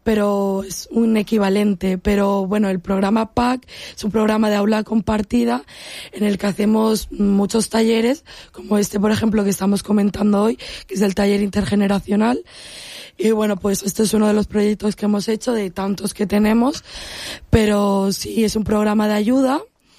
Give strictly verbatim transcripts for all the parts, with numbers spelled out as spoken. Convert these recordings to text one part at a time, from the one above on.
pero es un equivalente. Pero bueno, el programa P A C es un programa de aula compartida en el que hacemos muchos talleres, como este, por ejemplo, que estamos comentando hoy, que es el taller intergeneracional. Y bueno, pues este es uno de los proyectos que hemos hecho, de tantos que tenemos, pero sí, es un programa de ayuda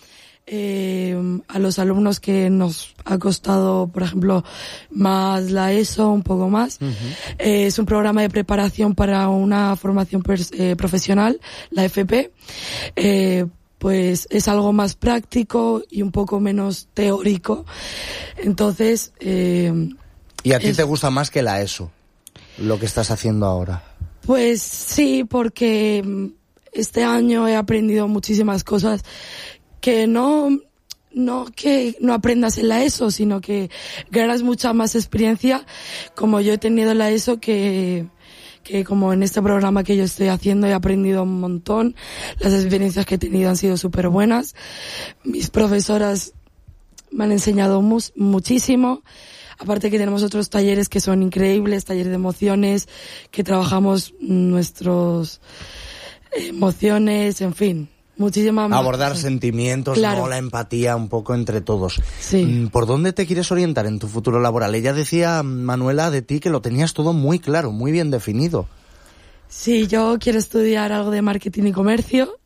eh, a los alumnos que nos ha costado, por ejemplo, más la ESO, un poco más. Uh-huh. Eh, es un programa de preparación para una formación pers- eh, profesional, la F P. Eh, pues es algo más práctico y un poco menos teórico. Entonces... Eh, ¿Y a ti es... te gusta más que la ESO, lo que estás haciendo ahora? Pues sí, porque este año he aprendido muchísimas cosas que no, no que no aprendas en la ESO, sino que ganas mucha más experiencia, como yo he tenido en la ESO, que, que como en este programa que yo estoy haciendo he aprendido un montón. Las experiencias que he tenido han sido súper buenas. Mis profesoras me han enseñado mus, muchísimo. Aparte que tenemos otros talleres que son increíbles, talleres de emociones, que trabajamos nuestras emociones, en fin, muchísimas más. Abordar cosas. Sentimientos, claro. ¿no? La empatía un poco entre todos. Sí. ¿Por dónde te quieres orientar en tu futuro laboral? Ella decía, Manuela, de ti que lo tenías todo muy claro, muy bien definido. Sí, yo quiero estudiar algo de marketing y comercio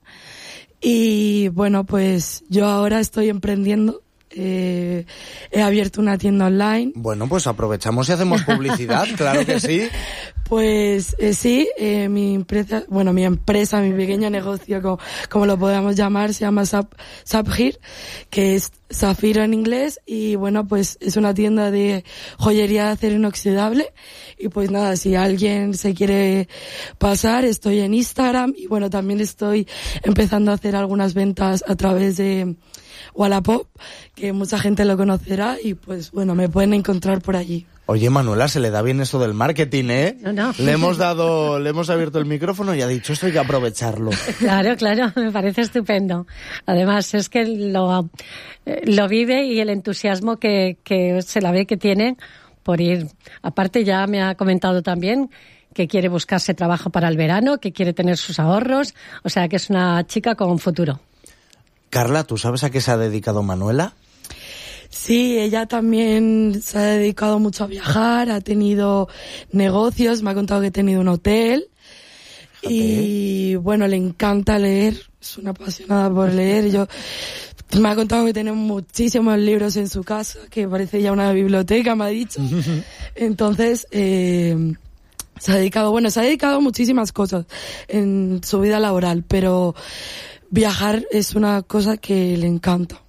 y bueno, pues yo ahora estoy emprendiendo. Eh, he abierto una tienda online. Bueno, pues aprovechamos y hacemos publicidad, claro que sí. Pues eh, sí, eh, mi empresa, bueno, mi empresa, mi pequeño negocio, como, como lo podamos llamar, se llama Sap, Sapphire, que es zafiro en inglés, y bueno, pues es una tienda de joyería de acero inoxidable. Y pues nada, si alguien se quiere pasar, estoy en Instagram, y bueno, también estoy empezando a hacer algunas ventas a través de Wallapop, que mucha gente lo conocerá, y pues bueno, me pueden encontrar por allí. Oye, Manuela, se le da bien esto del marketing, ¿eh? No, no. Le hemos dado, le hemos abierto el micrófono y ha dicho, esto hay que aprovecharlo. Claro, claro, me parece estupendo. Además, es que lo, lo vive y el entusiasmo que, que se la ve que tiene por ir. Aparte, ya me ha comentado también que quiere buscarse trabajo para el verano, que quiere tener sus ahorros, o sea que es una chica con futuro. Carla, ¿tú sabes a qué se ha dedicado Manuela? Sí, ella también se ha dedicado mucho a viajar, ha tenido negocios, me ha contado que ha tenido un hotel. Fíjate. Y bueno, le encanta leer, es una apasionada por leer. Yo me ha contado que tiene muchísimos libros en su casa, que parece ya una biblioteca, me ha dicho. Entonces, eh, se ha dedicado, bueno, se ha dedicado a muchísimas cosas en su vida laboral, pero viajar es una cosa que le encanta.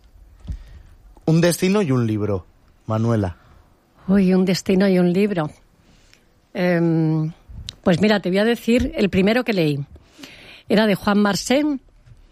Un destino y un libro, Manuela. Uy, un destino y un libro. Eh, pues mira, te voy a decir el primero que leí. Era de Juan Marsén,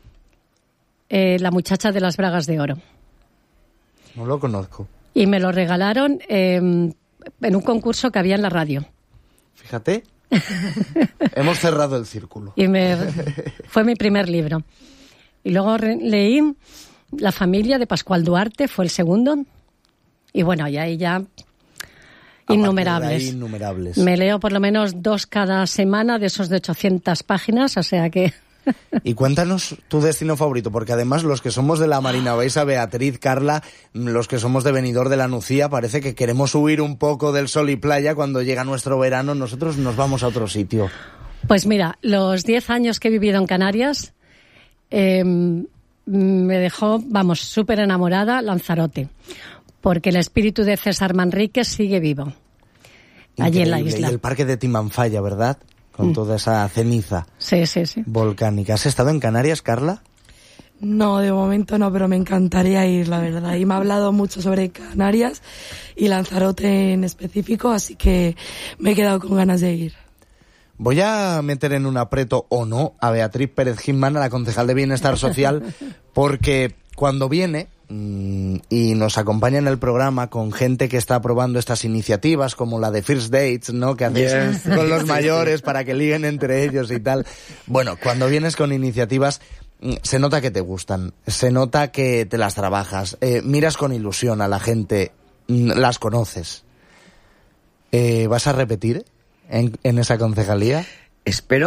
eh, La muchacha de las bragas de oro. No lo conozco. Y me lo regalaron eh, en un concurso que había en la radio. Fíjate, hemos cerrado el círculo. Y me, fue mi primer libro. Y luego re- leí La familia de Pascual Duarte, fue el segundo. Y bueno, y ahí ya innumerables. Ahí, innumerables. Me leo por lo menos dos cada semana de esos de ochocientas páginas, o sea que... Y cuéntanos tu destino favorito, porque además los que somos de la Marina Baixa, Beatriz, Carla, los que somos de Benidorm de la Nucía, parece que queremos huir un poco del sol y playa cuando llega nuestro verano, nosotros nos vamos a otro sitio. Pues mira, los diez años que he vivido en Canarias, eh, me dejó, vamos, súper enamorada Lanzarote, porque el espíritu de César Manrique sigue vivo allí en la isla. Y el parque de Timanfaya, ¿verdad? Con mm. toda esa ceniza sí, sí, sí. volcánica. ¿Has estado en Canarias, Carla? No, de momento no, pero me encantaría ir, la verdad. Y me ha hablado mucho sobre Canarias y Lanzarote en específico, así que me he quedado con ganas de ir. Voy a meter en un aprieto, o no, a Beatriz Pérez Gimán, a la concejal de Bienestar Social, porque cuando viene mmm, y nos acompaña en el programa con gente que está aprobando estas iniciativas, como la de First Dates, ¿no?, que hacéis yes. con los mayores para que liguen entre ellos y tal. Bueno, cuando vienes con iniciativas, se nota que te gustan, se nota que te las trabajas, eh, miras con ilusión a la gente, las conoces. Eh, ¿Vas a repetir en, en esa concejalía? Espero